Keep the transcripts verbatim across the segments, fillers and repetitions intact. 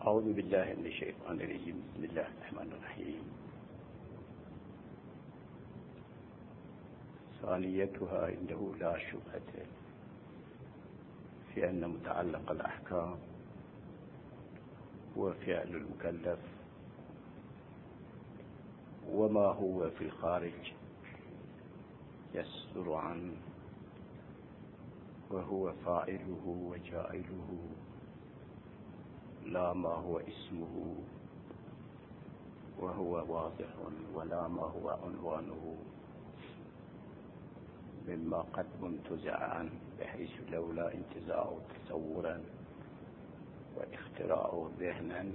أعوذ بالله من الشيطان الرجيم. بسم الله الرحمن الرحيم. ثانيتها عنده لا شبهة في أن متعلق الأحكام هو فعل المكلف، وما هو في الخارج يصدر عنه وهو فاعله وجائله، لا ما هو اسمه وهو واضح، ولا ما هو عنوانه مما قد منتزع عنه، بحيث لولا انتزاعه تصورا واختراعه ذهنا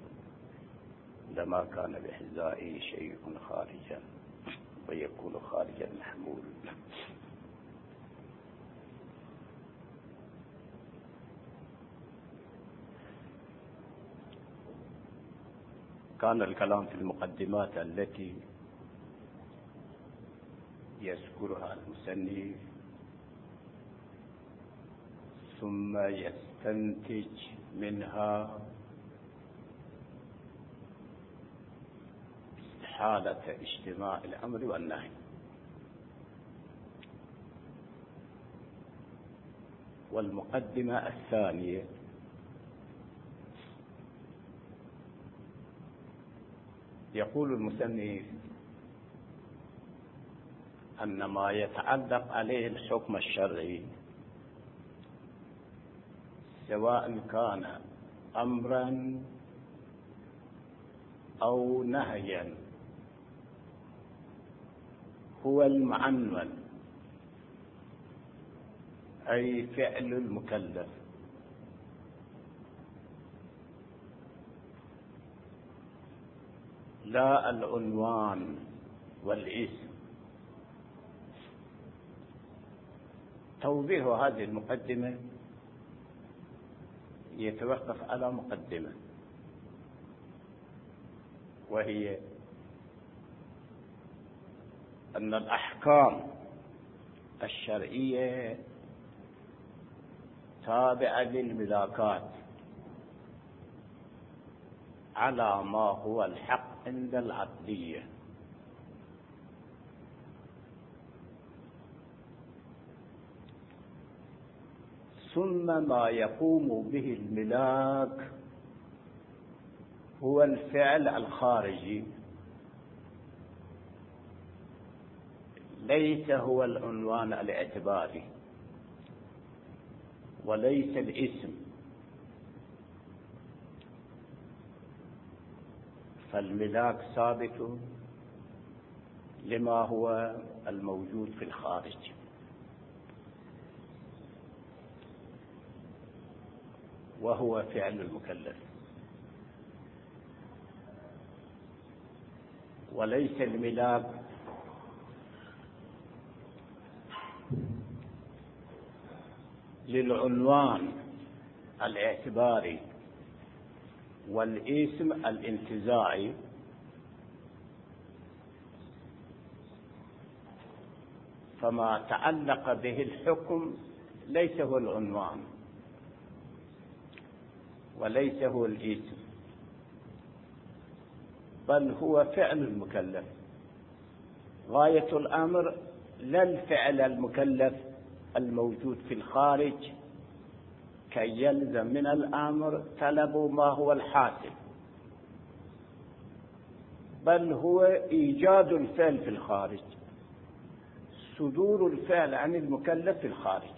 لما كان بحذائه شيء خارجا ويكون خارج المحمول. كان الكلام في المقدمات التي يذكرها المصنف ثم يستنتج منها حالة اجتماع الأمر والنهي. والمقدمة الثانية يقول المصنف أن ما يتعلق عليه الحكم الشرعي سواء كان أمرا أو نهيا هو المعنون، أي فعل المكلف، لا العنوان والاسم. توضيح هذه المقدمة يتوقف على مقدمة، وهي أن الأحكام الشرعية تابعة للملاكات على ما هو الحق عند العقلية، ثم ما يقوم به الملاك هو الفعل الخارجي، ليس هو العنوان الاعتباري وليس الاسم. فالملاك ثابت لما هو الموجود في الخارج، وهو فعل المكلف، وليس الملاك للعنوان الاعتباري والاسم الانتزاعي، فما تعلق به الحكم ليس هو العنوان وليس هو الاسم، بل هو فعل المكلف. غاية الأمر لا الفعل المكلف الموجود في الخارج كي يلزم من الأمر طلب ما هو الحاصل، بل هو إيجاد الفعل في الخارج، صدور الفعل عن المكلف في الخارج.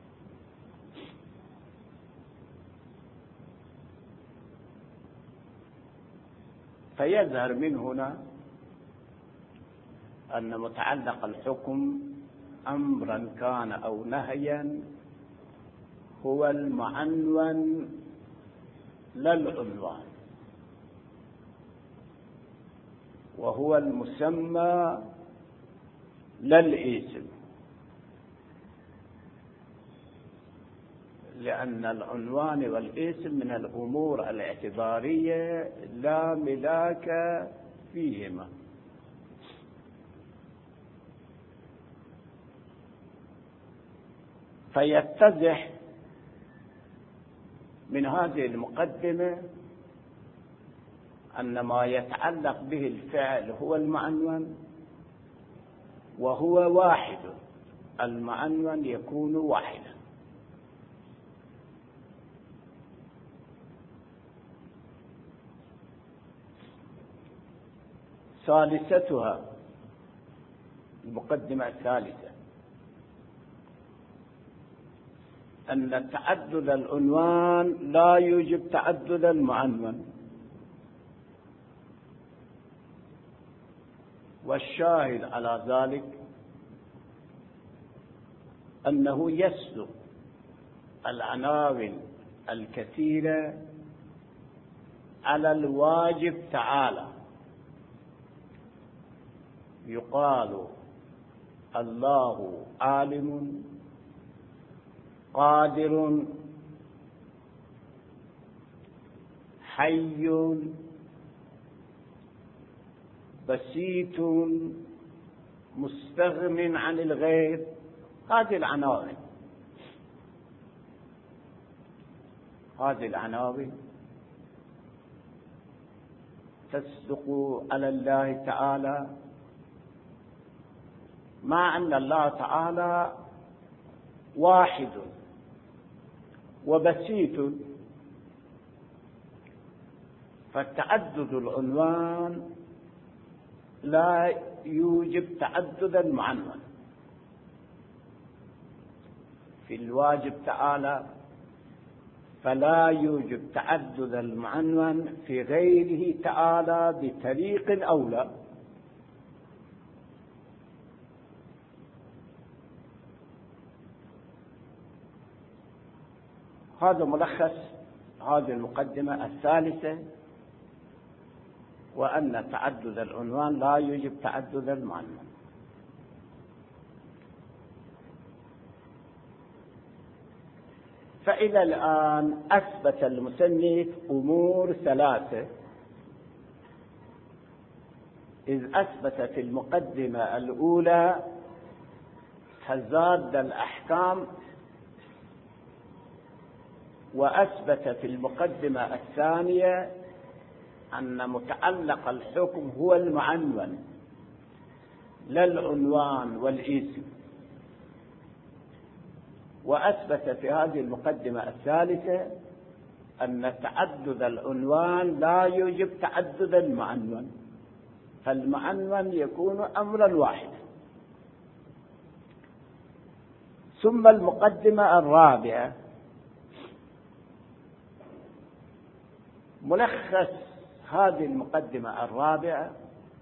فيظهر من هنا أن متعلق الحكم أمرا كان أو نهيا هو المعنون لا العنوان، وهو المسمى لا الاسم، لأن العنوان والاسم من الأمور الاعتبارية لا ملاك فيهما. فيتضح من هذه المقدمة أن ما يتعلق به الفعل هو المعنون، وهو واحد، المعنون يكون واحدا. ثالثتها المقدمة الثالثة أن تعدد العنوان لا يوجب تعدد المعنون، والشاهد على ذلك أنه يسلط العناوين الكثيرة على الواجب تعالى. يقال الله عالم قادر حي بسيط مستغن عن الغير. هذه العناوين هذه العناوين تصدق على الله تعالى، مع أن الله تعالى واحد وبسيط، فتعدد العنوان لا يوجب تعدد المعنون. في الواجب تعالى فلا يوجب تعدد المعنون، في غيره تعالى بطريق أولى. هذا ملخص هذه المقدمة الثالثة، وأن تعدد العنوان لا يوجب تعدد المعنون. فإلى الآن أثبت المصنف أمور ثلاثة، إذ أثبت في المقدمة الأولى تضاد الأحكام، وأثبت في المقدمة الثانية أن متعلق الحكم هو المعنون لا العنوان والاسم، وأثبت في هذه المقدمة الثالثة أن تعدد العنوان لا يوجب تعدد المعنون، فالمعنون يكون أمرا واحدا. ثم المقدمة الرابعة ملخص هذه المقدمة الرابعة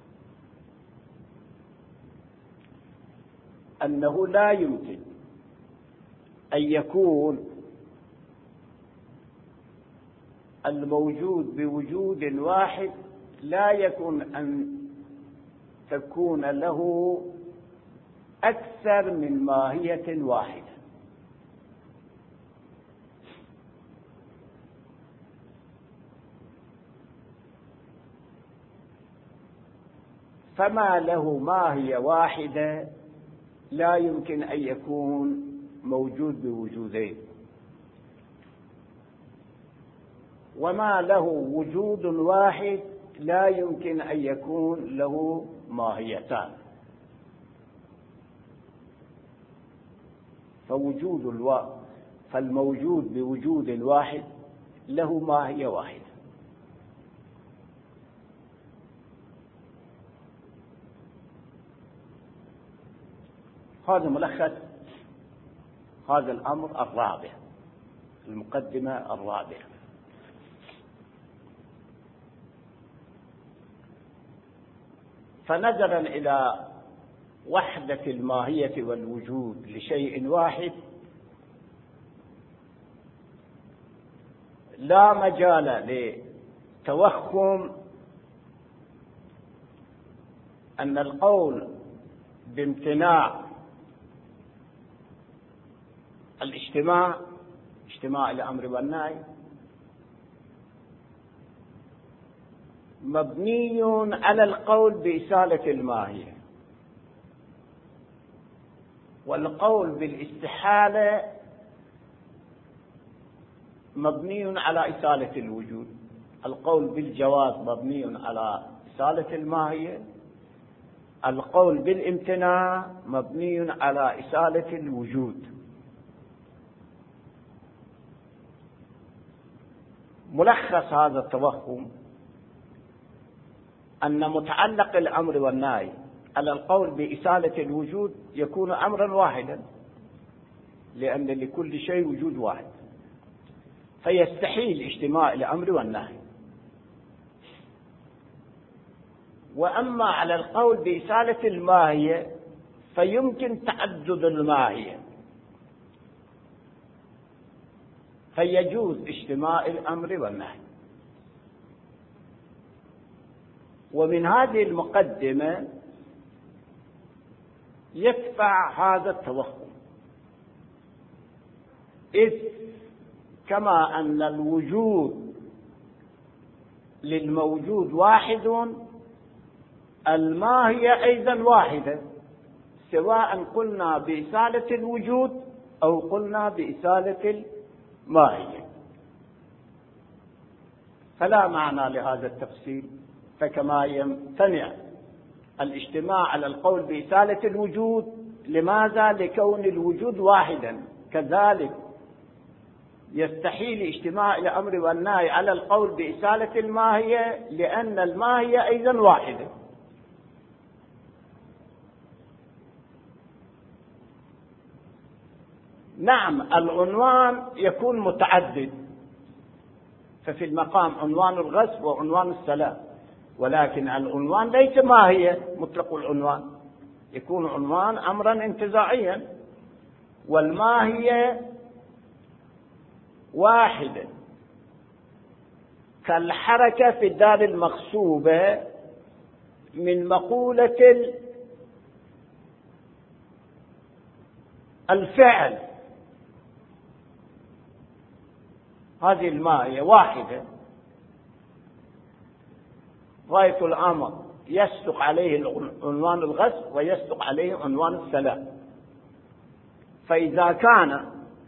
أنه لا يمكن أن يكون الموجود بوجود واحد لا يكون أن تكون له أكثر من ماهية واحدة. فما له ماهية واحدة لا يمكن أن يكون موجود بوجودين، وما له وجود واحد لا يمكن أن يكون له ماهيتان. فوجود الوا... فالموجود بوجود واحد له ماهية واحدة. هذا ملخص هذا الأمر الرابع، المقدمة الرابعة. فنظرا إلى وحدة الماهية والوجود لشيء واحد لا مجال لتوهم أن القول بامتناع الاجتماع اجتماع الأمر والنهي مبني على القول بإزالة الماهية، والقول بالاستحالة مبني على إزالة الوجود. القول بالجواز مبني على إزالة الماهية، القول بالامتناع مبني على إزالة الوجود. ملخص هذا التوهم أن متعلق الأمر والنهي على القول بإزالة الوجود يكون أمرا واحدا، لأن لكل شيء وجود واحد، فيستحيل اجتماع الأمر والنهي. وأما على القول بإزالة الماهية فيمكن تعدد الماهية، فيجوز اجتماع الأمر والنهي. ومن هذه المقدمة يدفع هذا التوهم، إذ كما أن الوجود للموجود واحد، الماهية أيضا واحدة، سواء قلنا بإزالة الوجود أو قلنا بإزالة الماهية، فلا معنى لهذا التفصيل. فكما يمتنع الاجتماع على القول بإزالة الوجود، لماذا؟ لكون الوجود واحدا، كذلك يستحيل اجتماع الأمر والنهي على القول بإزالة الماهية، لأن الماهية أيضا واحدة. نعم، العنوان يكون متعدد، ففي المقام عنوان الغصب وعنوان السلام، ولكن العنوان ليس ماهية مطلق العنوان، يكون عنوان أمرا انتزاعيا، والماهية واحدة، كالحركة في الدار المغصوبة من مقولة الفعل، هذه الماهية واحدة. غاية الأمر يصدق عليه عنوان الغصب ويصدق عليه عنوان السلام. فإذا كان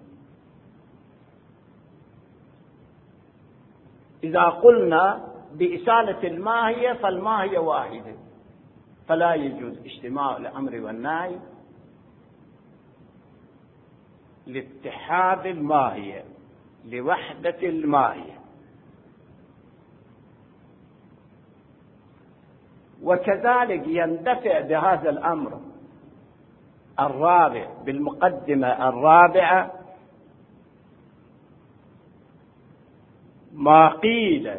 إذا قلنا بإزالة الماهية فالماهية واحدة، فلا يجوز اجتماع الأمر والنهي لاتحاد الماهية، لوحدة الماهية. وكذلك يندفع بهذا الأمر الرابع بالمقدمة الرابعة ما قيل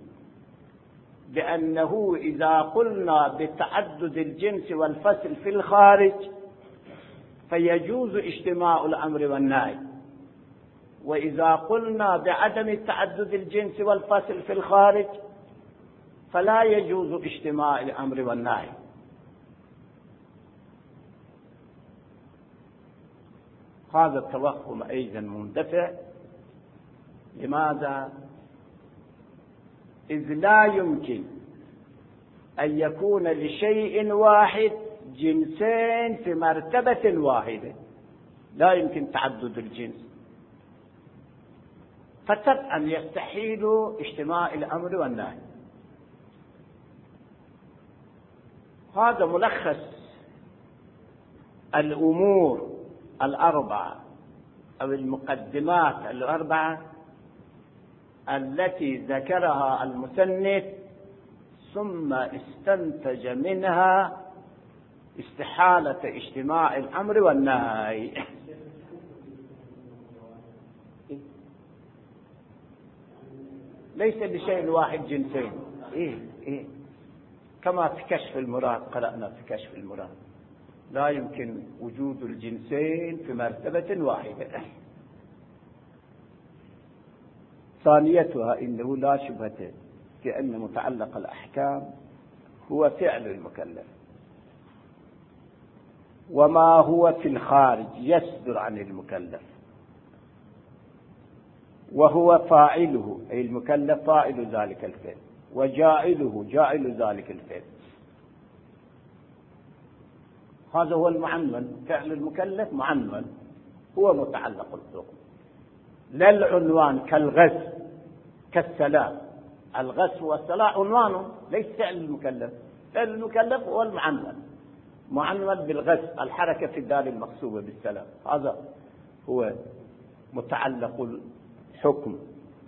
بأنه إذا قلنا بتعدد الجنس والفصل في الخارج فيجوز اجتماع الأمر والنهي، وإذا قلنا بعدم تعدد الجنس والفصل في الخارج فلا يجوز اجتماع الأمر والنهي. هذا التوهم أيضا مندفع. لماذا؟ إذ لا يمكن أن يكون لشيء واحد جنسين في مرتبة واحدة، لا يمكن تعدد الجنس، فطبعا يستحيل اجتماع الأمر والنهي. هذا ملخص الأمور الأربعة أو المقدمات الأربعة التي ذكرها المصنف، ثم استنتج منها استحالة اجتماع الأمر والنهي. ليس لشيء واحد جنسين، إيه إيه كما في كشف المراد، قرأنا في كشف المراد لا يمكن وجود الجنسين في مرتبة واحدة. ثانيتها إنه لا شبهة في أن متعلق الأحكام هو فعل المكلف، وما هو في الخارج يصدر عن المكلف، وهو فاعله أي المكلف فاعل ذلك الفعل، وجاعله جاعل ذلك الفعل. هذا هو المعنون، فعل المكلف معنون هو متعلق الحكم، لا العنوان كالغزو كالسلام. الغسل والصلاة عنوانه ليس فعل المكلف. فعل المكلف هو المعنون، معنون بالغسل، الحركة في الدال المقصوبة بالسلام، هذا هو متعلق الحكم،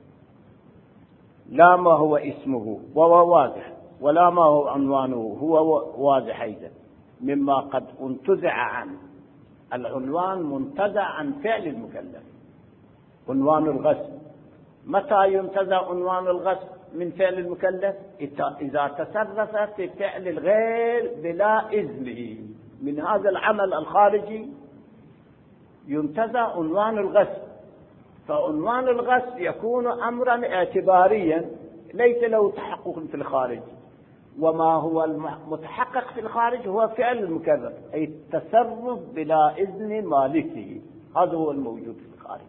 لا ما هو اسمه وهو واضح، ولا ما هو عنوانه هو واضح أيضا، مما قد انتزع عنه. العنوان منتزع عن فعل المكلف. عنوان الغسل، متى ينتزع عنوان الغسل من فعل المكلف؟ إذا تصرف في فعل الغير بلا إذنه من هذا العمل الخارجي ينتزع عنوان الغسل. فعنوان الغسل يكون أمرا اعتباريا ليس له تحقق في الخارج، وما هو المتحقق في الخارج هو فعل المكلف، أي التصرف بلا إذن مالكه، هذا هو الموجود في الخارج،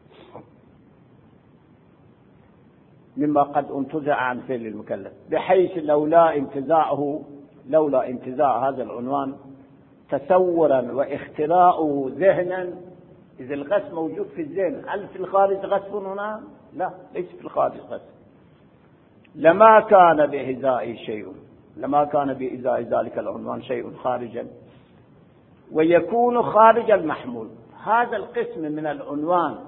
مما قد انتزع عن فعل المكلف، بحيث لولا انتزاعه لولا انتزاع هذا العنوان تصورا واختراعه ذهنا، إذا الغسل موجود في الذهن، هل في الخارج غسل هنا؟ لا، ليس في الخارج غسل. لما كان بإزاء شيء لما كان بإزاء ذلك العنوان شيء خارجا، ويكون خارج المحمول. هذا القسم من العنوان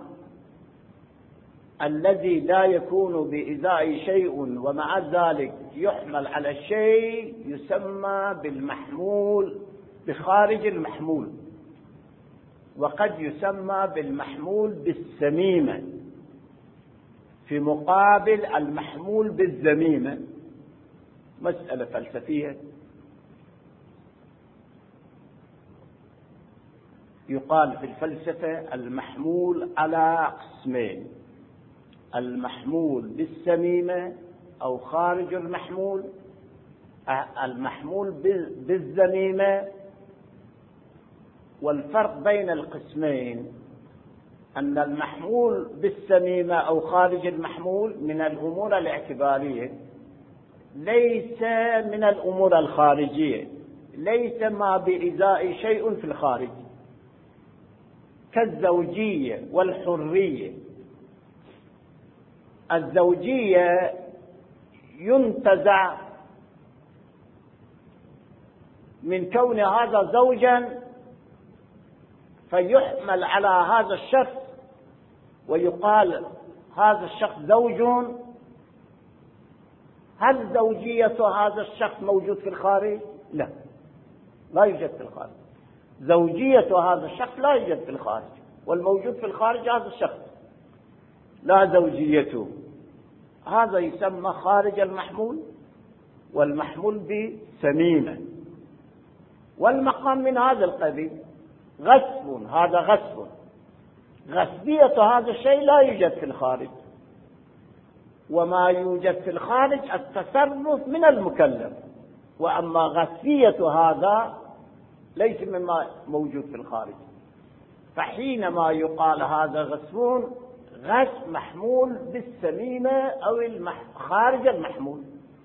الذي لا يكون بإزاء شيء ومع ذلك يحمل على الشيء يسمى بالمحمول، بخارج المحمول، وقد يسمى بالمحمول بالسميمة في مقابل المحمول بالذميمة. مسألة فلسفية. يقال في الفلسفة المحمول على قسمين: المحمول بالسميمة أو خارج المحمول، المحمول بالذميمة. والفرق بين القسمين أن المحمول بالسميمة أو خارج المحمول من الأمور الاعتبارية، ليس من الأمور الخارجية، ليس ما بإزاء شيء في الخارج، كالزوجية والحرية. الزوجية ينتزع من كون هذا زوجا فيحمل على هذا الشخص ويقال هذا الشخص زوج. هل زوجية هذا الشخص موجود في الخارج؟ لا، لا يوجد في الخارج. زوجية هذا الشخص لا يوجد في الخارج، والموجود في الخارج هذا الشخص لا زوجيته. هذا يسمى خارج المحمول، والمحمول بسميمة. والمقام من هذا القبيل غصب، هذا غصب. غصبية هذا الشيء لا يوجد في الخارج، وما يوجد في الخارج التصرف من المكلف، وأما غصبية هذا ليس مما موجود في الخارج. فحينما يقال هذا غصب، غصب محمول بالسميمة أو المح... خارج المحمول.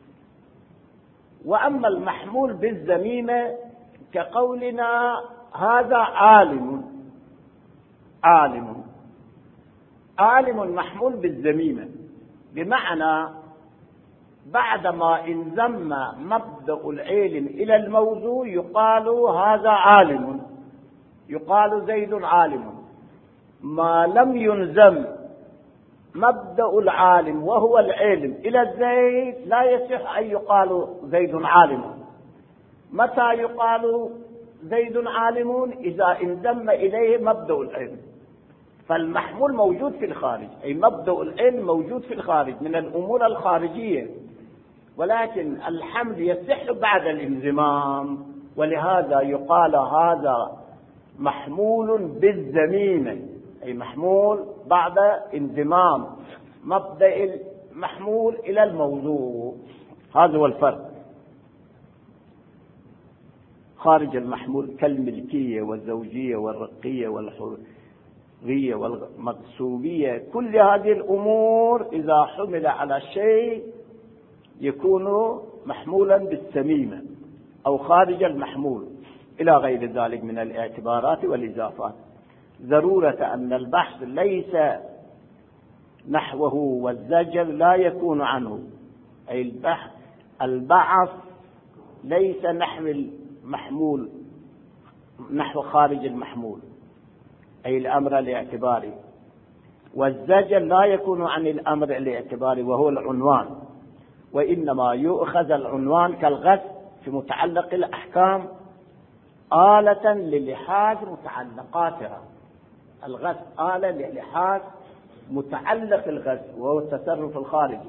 وأما المحمول بالذميمة كقولنا هذا عالم، عالم عالم محمول بالذميمة، بمعنى بعدما انضم مبدأ العلم إلى الموضوع يقال هذا عالم، يقال زيد عالم. ما لم ينضم مبدأ العالم وهو العلم إلى الزيد لا يصح أن يقال زيد عالم. متى يقال زيد عالم؟ إذا انضم إليه مبدأ العلم. فالمحمول موجود في الخارج، أي مبدأ العلم موجود في الخارج من الأمور الخارجية، ولكن الحمل يصح بعد الانضمام، ولهذا يقال هذا محمول بالذميمة، أي محمول بعد انضمام مبدأ المحمول إلى الموضوع. هذا هو الفرق. خارج المحمول كالملكية والزوجية والرقية والحرية والمغصوبية، كل هذه الأمور إذا حمل على شيء يكون محمولا بالسميمة أو خارج المحمول إلى غير ذلك من الاعتبارات والإضافات. ضرورة أن البحث ليس نحوه والزجر لا يكون عنه، أي البحث البعث ليس نحو المحمول، نحو خارج المحمول، أي الأمر الاعتباري. والزجر لا يكون عن الأمر الاعتباري وهو العنوان، وإنما يؤخذ العنوان كالغث في متعلق الأحكام آلة للحاظ متعلقاتها. الغث آلة للحاظ متعلق الغث وهو التصرف الخارجي،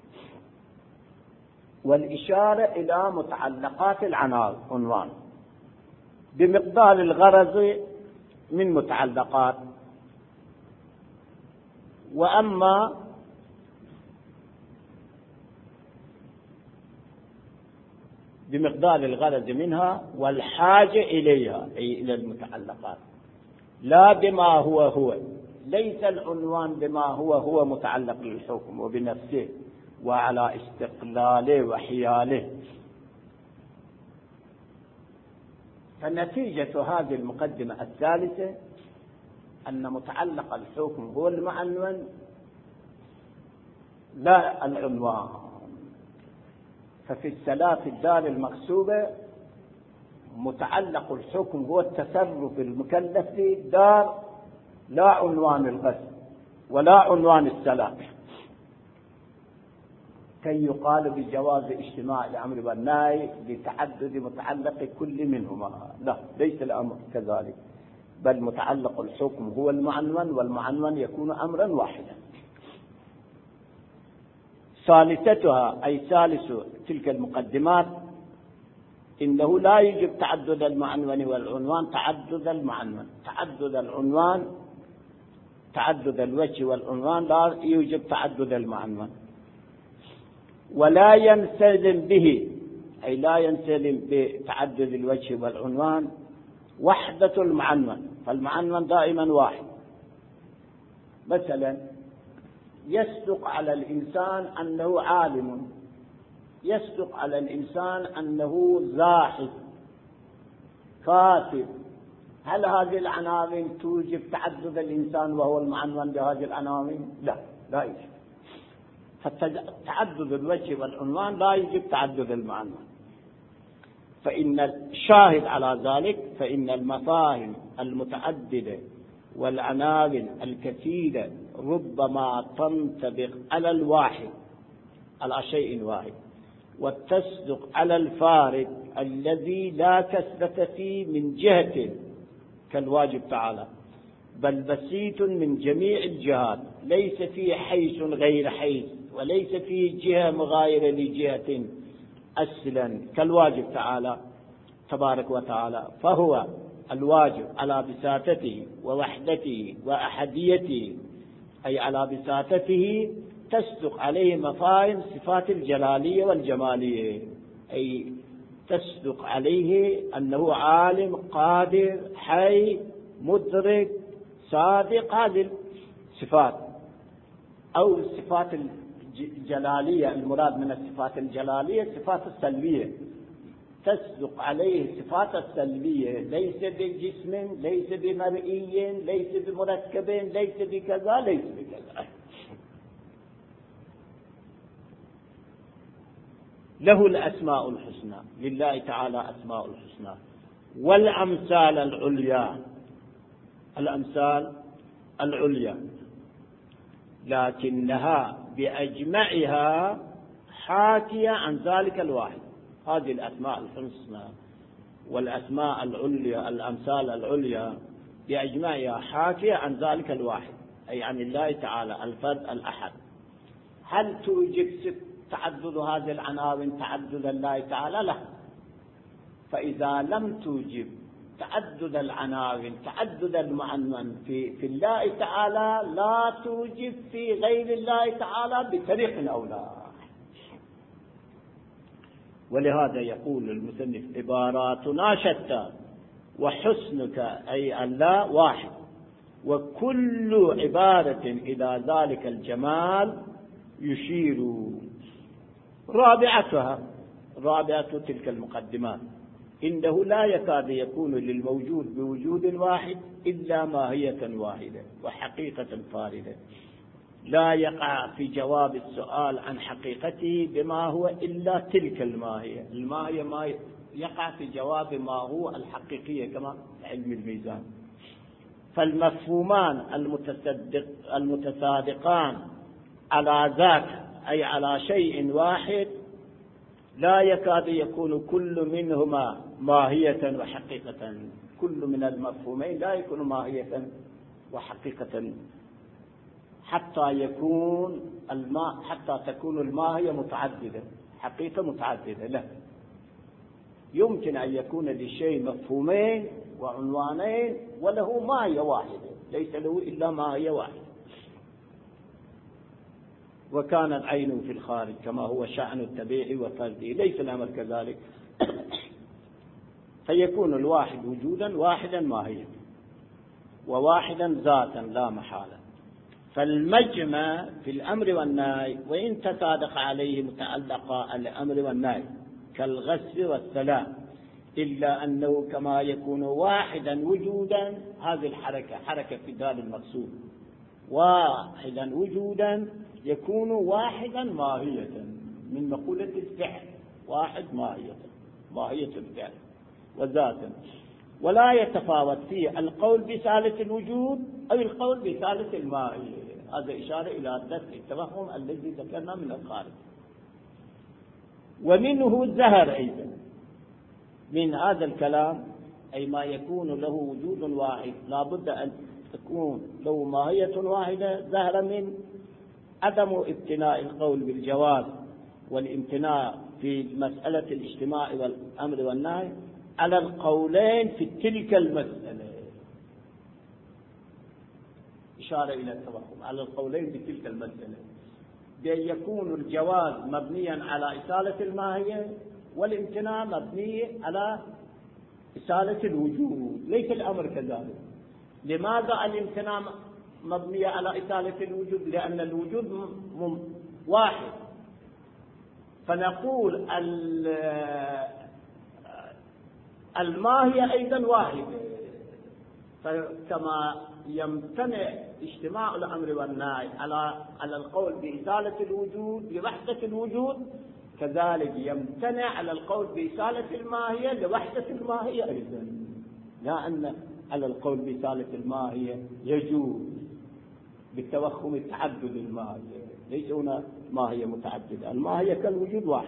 والإشارة إلى متعلقات العنوان بمقدار الغرض من متعلقات. وأما بمقدار الغرض منها والحاجة إليها، أي إلى المتعلقات، لا بما هو هو. ليس العنوان بما هو هو متعلق للحكم وبنفسه وعلى استقلاله وحياله. فنتيجة هذه المقدمة الثالثة أن متعلق الحكم هو المعنون لا العنوان. ففي الثلاث الدار المقصوبة متعلق الحكم هو التصرف المكلف في الدار، لا عنوان الغسل ولا عنوان السلام، كي يقال بجواز اجتماع الأمر والنهي لتعدد متعلق كل منهما. لا، ليس الأمر كذلك، بل متعلق الحكم هو المعنون، والمعنون يكون أمرا واحدا. ثالثتها أي ثالث تلك المقدمات إنه لا يجب تعدد المعنون والعنوان تعدد المعنون. تعدد العنوان تعدد الوجه والعنوان لا يوجب تعدد المعنون. ولا ينسلم به أي لا ينسلم بتعدد الوجه والعنوان وحدة المعنون، فالمعنون دائما واحد. مثلا يصدق على الإنسان أنه عالم، يصدق على الإنسان أنه زاحف كاتب. هل هذه العناوين توجب تعدد الإنسان وهو المعنون بهذه العناوين؟ لا، لا يوجب. فتعدد الوجه والعنوان لا يجب تعدد المعنون. فإن الشاهد على ذلك فإن المفاهيم المتعددة والعناوين الكثيرة ربما تنطبق على الواحد، على شيء واحد، وتصدق على الفارق الذي لا كثرة فيه من جهة كالواجب تعالى، بل بسيط من جميع الجهات، ليس فيه حيث غير حيث، وليس فيه جهة مغايرة لجهة أصلا كالواجب تعالى تبارك وتعالى. فهو الواجب على بساطته ووحدته وأحديته، أي على بساطته تصدق عليه مفاهيم صفات الجلالية والجمالية، أي تصدق عليه أنه عالم قادر حي مدرك صادق، هذه الصفات. أو الصفات الجلالية، المراد من الصفات الجلالية الصفات السلبية، تصدق عليه صفات السلبية، ليس بجسم، ليس بمرئي، ليس بمركب، ليس بكذا، ليس بكذا. له الأسماء الحسنى، لله تعالى أسماء الحسنى، والأمثال العليا، الأمثال العليا، لكنها بأجمعها حاكية عن ذلك الواحد. هذه الأسماء الحسنى والأسماء العليا، الأمثال العليا بأجمعها حاكية عن ذلك الواحد، أي عن الله تعالى الفرد الأحد. هل توجب تعدد هذه العناوين تعدد الله تعالى؟ لا. فإذا لم توجب تعدد العناوين تعدد المعنون في, في الله تعالى، لا توجب في غير الله تعالى بطريق أولى. ولهذا يقول المصنف عباراتنا شتى وحسنك أي الله واحد، وكل عبارة إلى ذلك الجمال يشير. رابعتها رابعة تلك المقدمات إنه لا يكاد يكون للموجود بوجود واحد إلا ماهية واحدة وحقيقة فاردة. لا يقع في جواب السؤال عن حقيقته بما هو إلا تلك الماهية. الماهية ما يقع في جواب ما هو الحقيقية كما علم الميزان. فالمفهومان المتصدق المتصادقان على ذاك أي على شيء واحد لا يكاد يكون كل منهما ماهية وحقيقة. كل من المفهومين لا يكون ماهية وحقيقة حتى يكون الماء حتى تكون الماهية متعددة حقيقة متعددة. لا يمكن أن يكون لشيء مفهومين وعنوانين وله ماهية واحدة ليس له إلا ماهية واحدة. وكانت عينه في الخارج كما هو شأن التبيع وفرده ليس الأمر كذلك. فيكون الواحد وجودا واحدا ماهية وواحدا ذاتا لا محالة. فالمجمع في الأمر والنهي وإن تصادق عليه متعلقا الأمر والنهي كالغسل والسلام إلا أنه كما يكون واحدا وجودا هذه الحركة حركة في دال المقصود واحدا وجودا يكون واحدا ماهية من مقولة الفعل واحد ماهية ماهية الفعل وذاتا. ولا يتفاوت فيه القول بثالث الوجود أو القول بثالث الماهية. هذا إشارة إلى دفع التوهم الذي ذكرنا من الخارج. ومنه زهر أيضا من هذا الكلام أي ما يكون له وجود واحد لا بد أن تكون له ماهية واحدة زهر من عدم ابتناء القول بالجواز والامتناع في مسألة الاجتماع والأمر والنهي على القولين في تلك المسألة. إشارة إلى التوهم على القولين في تلك المسألة بأن يكون الجواز مبنيا على إزالة الماهية والامتناع مبني على إزالة الوجود ليس الأمر كذلك. لماذا الامتناع مبني على إزالة الوجود؟ لأن الوجود واحد. فنقول الماهية أيضا واحدة. فكما يمتنع اجتماع الأمر والنهي على على القول بإزالة الوجود لوحدة الوجود كذلك يمتنع على القول بإزالة الماهية لوحدة الماهية أيضا. لأن على القول بإزالة الماهية يجوز بالتوهم تعدد الماهية ليس هنا ماهية متعددة. الماهية كالوجود واحد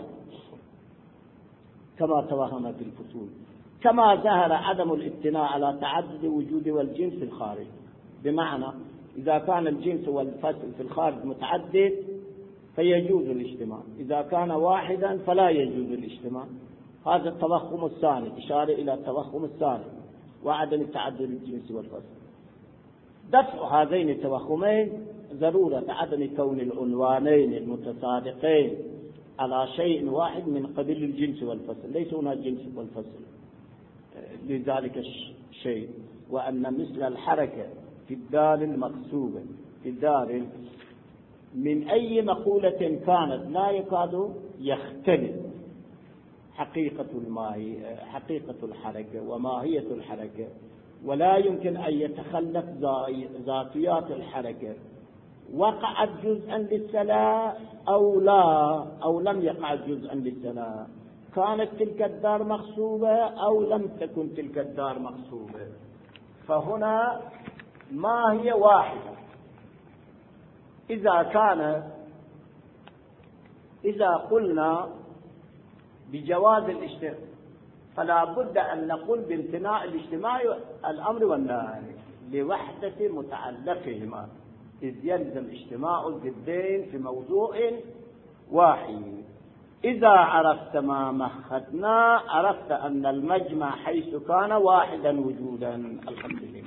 كما توهم في الفصول. كما ظهر عدم الابتناء على تعدد وجود والجنس في الخارج بمعنى إذا كان الجنس والفصل في الخارج متعدد فيجوز الاجتماع إذا كان واحدا فلا يجوز الاجتماع. هذا التوهم الثاني إشارة إلى التوهم الثاني وعدم تعدد الجنس والفصل. دفع هذين التوهمين ضرورة عدم كون العنوانين المتصادقين على شيء واحد من قبيل الجنس والفصل ليس هنا الجنس والفصل لذلك الشيء. وأن مثل الحركة في الدار المقصوبة في الدار من أي مقولة كانت لا يكاد يختلف حقيقة الماهية حقيقة الحركة وماهية الحركة ولا يمكن أن يتخلف ذاتيات الحركة. وقعت جزءا للصلاة أو لا أو لم يقع جزءا للصلاة. كانت تلك الدار مغصوبة أو لم تكن تلك الدار مغصوبة. فهنا ما هي واحدة. إذا كان إذا قلنا بجواز الاجتماع فلا بد أن نقول بامتناع الاجتماع الأمر والنهي لوحدة متعلقهما إذ يلزم اجتماع الضدين في موضوع واحد. إذا عرفت ما مخدنا عرفت أن المجمع حيث كان واحدا وجودا. الحمد لله.